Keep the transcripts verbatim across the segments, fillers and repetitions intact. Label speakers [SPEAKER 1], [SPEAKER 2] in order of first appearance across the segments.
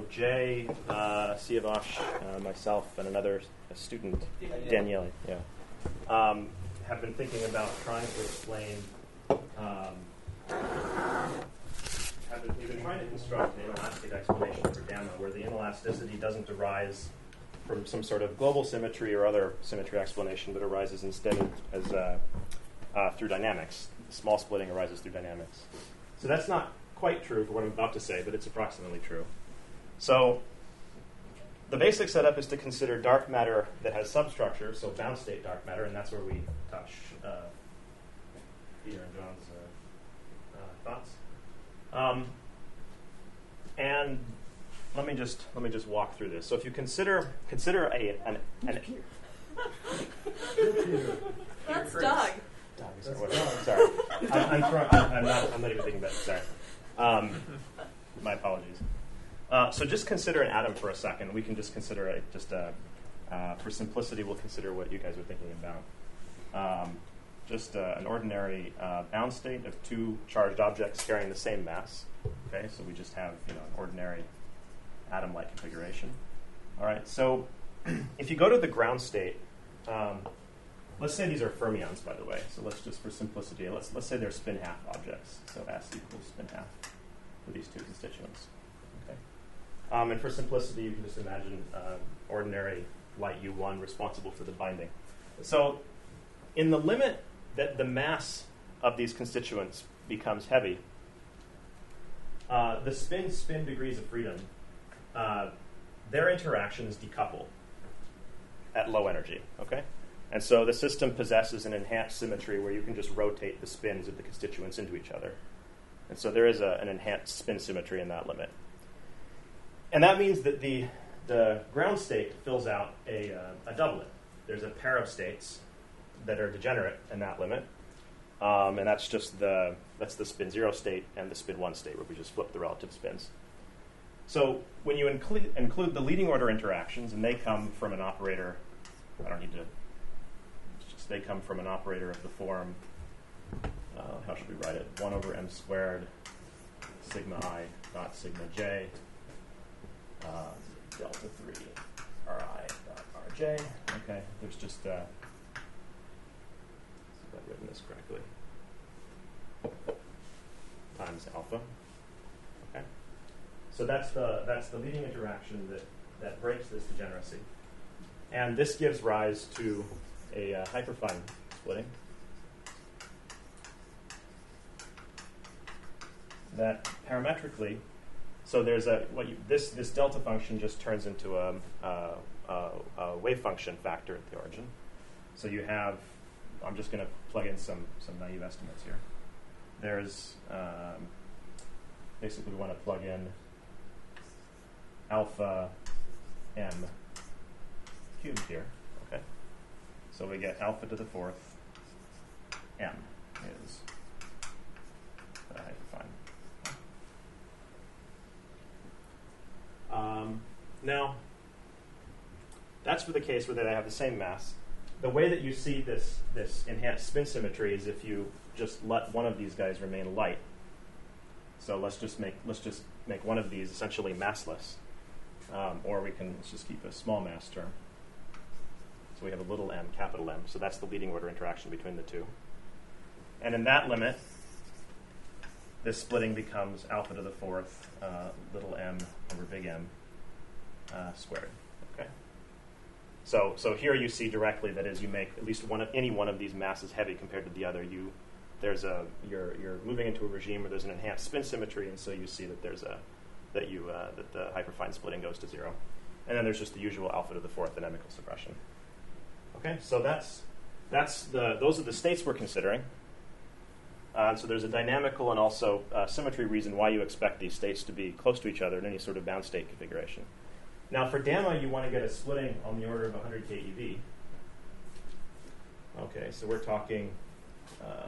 [SPEAKER 1] Jay, uh, Siavash, uh, myself, and another a student, Daniele, yeah, um, have been thinking about trying to explain, um, have been, we've been trying to construct an inelastic explanation for gamma where the inelasticity doesn't arise from some sort of global symmetry or other symmetry explanation, but arises instead of, as uh, uh, through dynamics. Small splitting arises through dynamics. So that's not quite true for what I'm about to say, but it's approximately true. So the basic setup is to consider dark matter that has substructure, so bound state dark matter, and that's where we touch uh, Peter and John's uh, uh, thoughts. Um, and let me just let me just walk through this. So if you consider consider a an, an
[SPEAKER 2] That's Doug.
[SPEAKER 1] Doug is whatever. Sorry, I'm, I'm, throwing, I'm, I'm not I'm not even thinking about it. Sorry, um, my apologies. Uh, so just consider an atom for a second. We can just consider it just a, uh, for simplicity, we'll consider what you guys are thinking about. Um, just uh, an ordinary uh, bound state of two charged objects carrying the same mass. Okay, so we just have you know an ordinary atom-like configuration. All right, so if you go to the ground state, um, let's say these are fermions, by the way. So let's just, for simplicity, let's let's say they're spin half objects. So S equals spin half for these two constituents. Okay, um, and for simplicity, you can just imagine uh, ordinary light U one responsible for the binding. So in the limit that the mass of these constituents becomes heavy, uh, the spin-spin degrees of freedom, uh, their interactions decouple at low energy, okay? And so the system possesses an enhanced symmetry where you can just rotate the spins of the constituents into each other. And so there is a, an enhanced spin symmetry in that limit. And that means that the, the ground state fills out a, uh, a doublet. There's a pair of states that are degenerate in that limit. Um, and that's just the, that's the spin zero state and the spin one state where we just flip the relative spins. So when you include, include the leading order interactions, and they come from an operator, I don't need to, it's just they come from an operator of the form, uh, how should we write it? one over m squared sigma I dot sigma j uh, delta three ri dot rj. Okay, there's just, uh, see if I've written this correctly, times alpha. Okay. So that's the that's the leading interaction that, that breaks this degeneracy. And this gives rise to a uh, hyperfine splitting that parametrically, so there's a what you, this this delta function just turns into a, a, a, a wave function factor at the origin. So you have, I'm just going to plug in some some naive estimates here. There's um, basically we want to plug in alpha m cubed here, okay? So we get alpha to the fourth m is the hyperfine. Um, now, that's for the case where they have the same mass. The way that you see this, this enhanced spin symmetry is if you just let one of these guys remain light. So let's just make let's just make one of these essentially massless. Um, or we can let's just keep a small mass term. So we have a little m, capital M. So that's the leading order interaction between the two. And in that limit, this splitting becomes alpha to the fourth, uh, little m over big M uh, squared. Okay. So so here you see directly that as you make at least one of any one of these masses heavy compared to the other, you there's a you're you're moving into a regime where there's an enhanced spin symmetry, and so you see that there's a that you uh, that the hyperfine splitting goes to zero, and then there's just the usual alpha to the fourth dynamical suppression. Okay, so that's that's the those are the states we're considering. Uh, so there's a dynamical and also uh, symmetry reason why you expect these states to be close to each other in any sort of bound state configuration. Now for gamma, you want to get a splitting on the order of one hundred keV. Okay, so we're talking uh,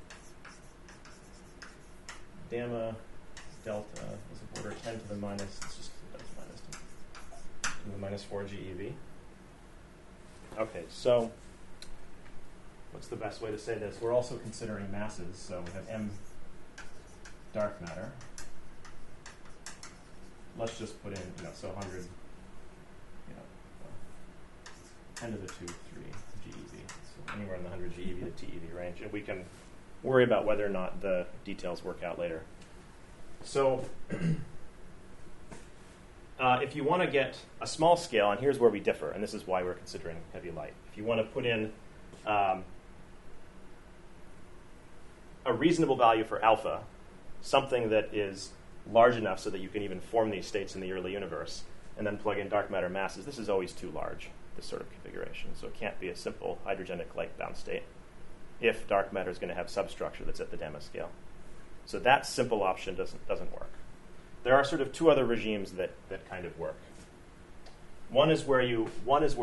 [SPEAKER 1] gamma delta is of order ten to the minus, let's just that's minus to the minus four GeV. Okay, so what's the best way to say this? We're also considering masses, so we have m dark matter let's just put in, you know, so one hundred, you know, uh, ten to the two, three GeV. So anywhere in the one hundred GeV to TeV range. And we can worry about whether or not the details work out later. So uh, if you want to get a small scale, and here's where we differ, and this is why we're considering heavy light. If you want to put in um, a reasonable value for alpha, something that is large enough so that you can even form these states in the early universe, and then plug in dark matter masses, this is always too large, this sort of configuration. So it can't be a simple hydrogenic light-bound state if dark matter is going to have substructure that's at the gamma scale. So that simple option doesn't, doesn't work. There are sort of two other regimes that, that kind of work. One is where you, one is where